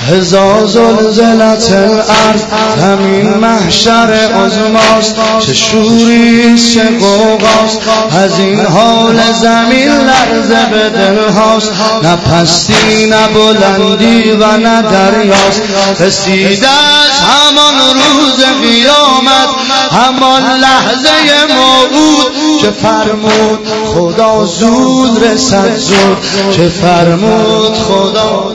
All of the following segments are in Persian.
هزار زلزلت الارض زمین محشر عظماست، چه شوریست چه غوغاست، از این حال زمین لرزه به دلهاست، نه پستی نه بلندی و نه دریاست. رسیده از همان روز قیامت، همان لحظه موعود که فرمود خدا زود رسد زود، که فرمود خدا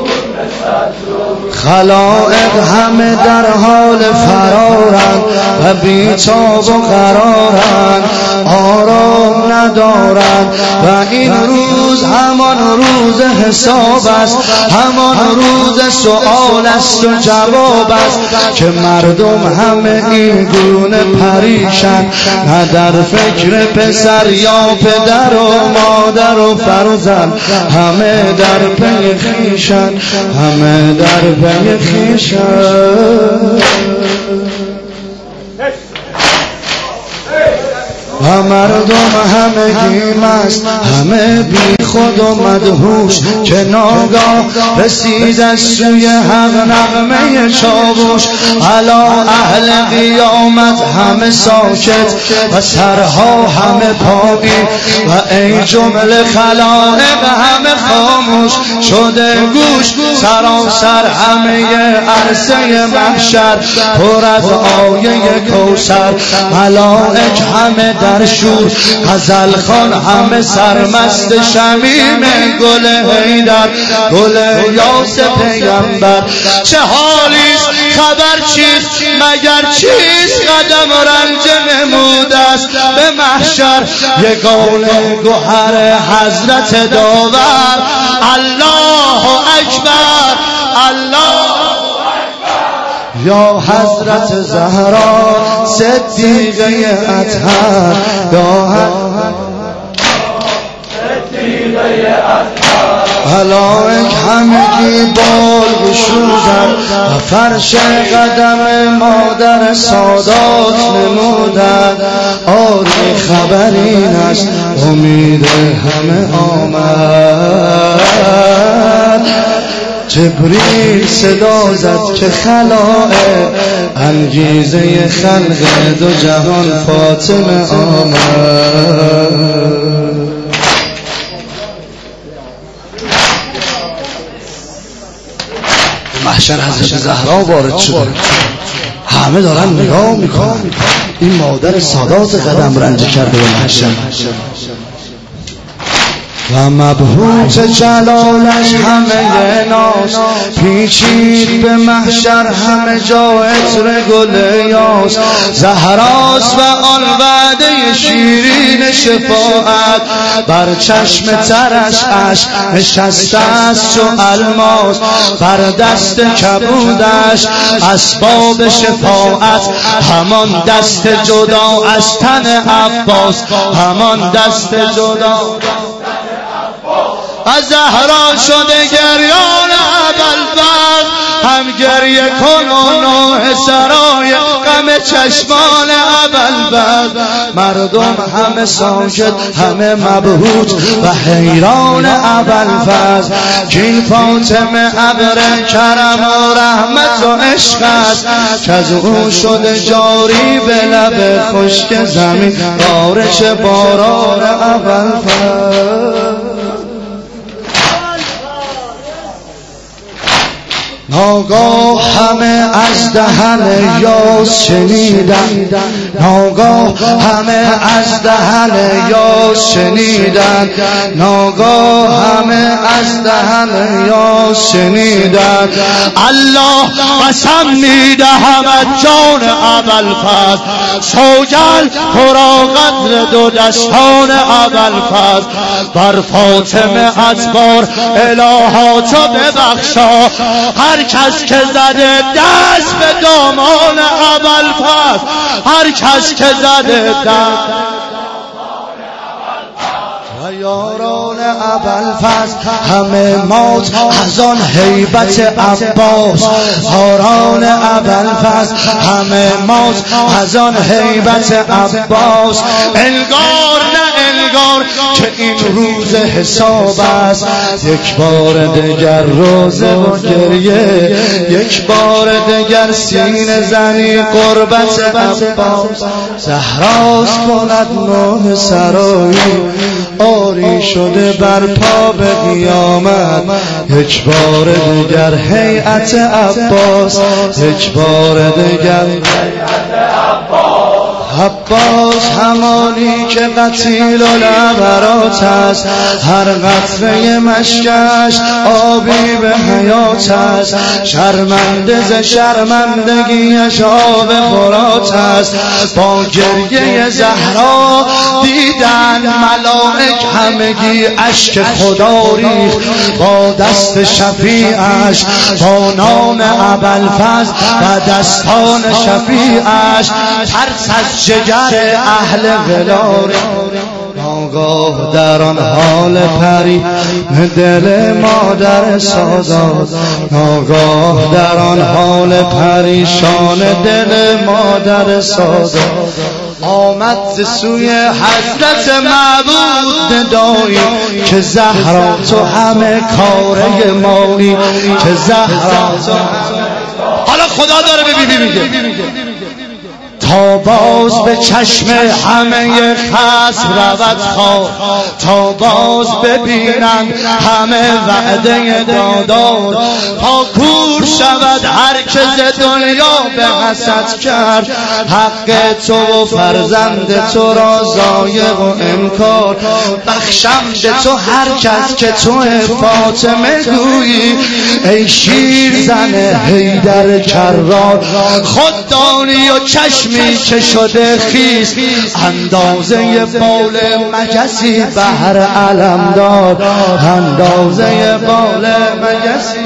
خلائق همه در حال فرارند و بیتاب و قرارند، آرام ندارند و این روز همان روز حساب است، همان روز سؤال است و جواب است، که مردم همه این گونه پریشان، نه در فکر پسر یا پدر و مادر و فرزند، همه در پی خویشند، همه در پی خویشند. و مردم همگی مست، همه بی خود و مدهوش، که ناگاه رسید از سوی حق نغمه چاوش. علا اهل قیامت همه ساکت و سرها همه پایین، و ای جمله خلائق همه خاموش شده گوش. سراسر همه عرصه محشر پر از آیه کوثر، ملائک همه در شور، غزل خوان همه سرمست شمیم گل حیدر، گل یاس پیغمبر. چه حالیست خبر چیست مگر چیست، قدم رنج نموده است به محشر، یگانه گوهر حضرت داور. الله اکبر الله یا حضرت زهرا صدیقه اطهر، یا صدیقه اطهر. ملائک همگی بال گشودند و فرش قدم مادر سادات نمودند. آری خبر این است امید همه آمد. جبریل صدا زد که خلائق انگیزه خلق دو جهان فاطمه آمد. محشر حضرت زهرا وارد شده، همه دارن نگاه میکنن. این مادر سادات قدم رنج کرده به محشر و مبهوت جلالش همه ناز، پیچید به محشر همه جا عطر گل یاس. زهراست و آن وعده شیرین شفاعت، بر چشم ترش اشک نشسته است چو الماس، بر دست کبودش اسباب شفاعت، همان دست جدا از تن عباس، همان دست جدا از زهرا شده گریان ابوالفضل، هم گریه کن و نوح سرای غم چشمان ابوالفضل. مردم همه ساکت همه مبهوت و حیران ابوالفضل، که این فاطمه ابر کرم و رحمت و عشق است، که از او شده جاری به لب خشک زمین بارش باران ابوالفضل. ناگاه همه از دهن یاس شنیدن، ناگاه همه از دهن یاس شنیدن، ناگاه همه از دهن یاس شنیدن. الله قسم میدهم از جان ابوالفضل، سوگل ترا قدر دو دستان ابوالفضل، بر فاطمه ادبار الهاتو ببخشا. هر کس که زده دست به دامان ابوالفضل، هر کس که زده دست و یاران ابوالفضل همه مات از آن هیبت عباس. یاران ابوالفضل همه مات از آن هیبت عباس. انگار نه انگار که این روز حساب است. یک بار دیگر روزه و گریه، یک بار دیگر سینه زنی قربت عباس. زهراست کند نوح سرایی، آری شده بر پا به قیامت. یک بار دیگر هیئت عباس، یک بار دیگر عباس همانی که قتیل العبرات است. هر قطره مشکش آبی به حیات است. شرمنده ز شرمندگیش آب فرات است. با گریه زهرا دیدن ملائک همگی اشک خدا ریخت. با دست شفیعش، با نام ابوالفضل و دستان شفیعش، ترس از جگر اهل ولاره. ناگاه در آن حال پری دل مادر سازاد. ناگاه در آن حال پریشان دل مادر سازاد. آمد ز سوی حضرت معبود ندایی که زهرا تو همه کاره مایی، که زهرا تو همه. حالا خدا داره به بیبی میگه تا باز به چشم همه خصم رود خواب، تا باز ببینند همه وعده دادار. تا کور شود هر که ز دنیا به حسد کرد، حق تو و فرزند تو را ضایع و انکار. بخشم به تو هر کس که تو فاطمه گویی، ای شیر زن حیدر کرار. خود دانی و چشمی که شده خیس، اندازه بال مگسی بهر علم داد. اندازه بال مگسی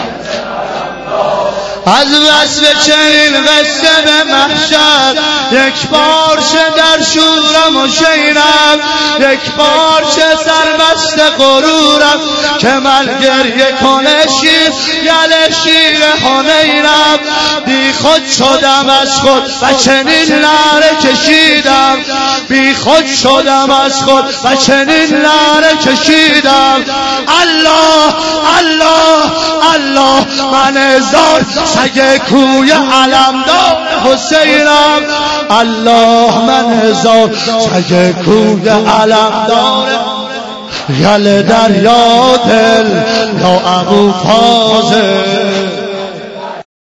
از وصف چنین قصه به محشر. یک بارچه در شورم و شیرم، یک بارچه سربست غرورم. که من گریه کنه شیر گل شیر حنینم. بی خود شدم از خود و چنین لعنه کشیدم. بی خود شدم از خود و چنین لعنه کشیدم. الله الله الله، من هزار سگ کوی علمدار حسینم. الله من هزار سگ کوی علمدار. گل دریا دل یا ابو فاضل.